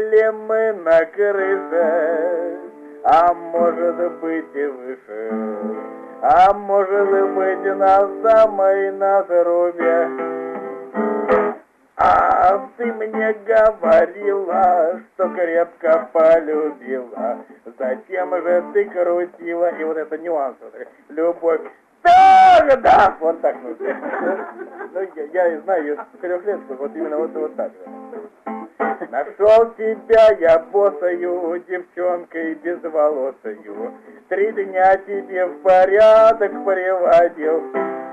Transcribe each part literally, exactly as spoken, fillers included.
Сидели мы на крыше, а может быть и выше, а может быть на самой на трубе. А ты мне говорила, что крепко полюбила, зачем же ты крутила, и вот это нюанс, любовь. Тогда! Вот так нужно. Ну, я, я знаю, с трех лет, вот именно вот, вот так же. Нашел тебя я босою, девчонкой безволосою, три дня тебе в порядок приводил.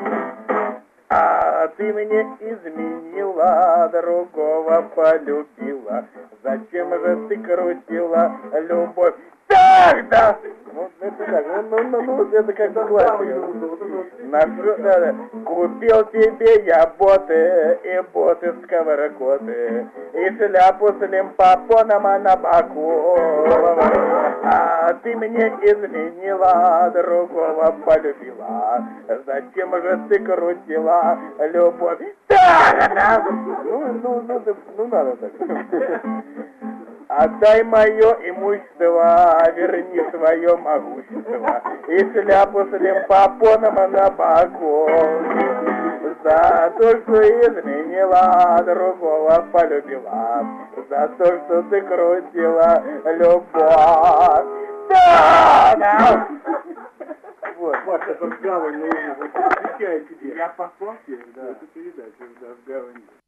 А ты мне изменила, другого полюбила, зачем же ты крутила любовь? Тогда! Вот это так, ну, ну, ну, ну это как классика. Нашу, да, да. Купил тебе я боты и боты сковорокоты, и шляпу с лимпопоном на боку. А ты мне изменила, другого полюбила, зачем же ты крутила любовь? Тогда! Ну, ну, ну, ну, ну надо так. Отдай мое имущество, верни свое могущество, и шляпу с лимпопоном на боку. За то, что изменила, другого полюбила, за то, что ты крутила любовь. Да, да. Вот, Паша, как гавань нужно, вот, отвечаю тебе. Я послал тебе, да. эту передачу, да, в гавани.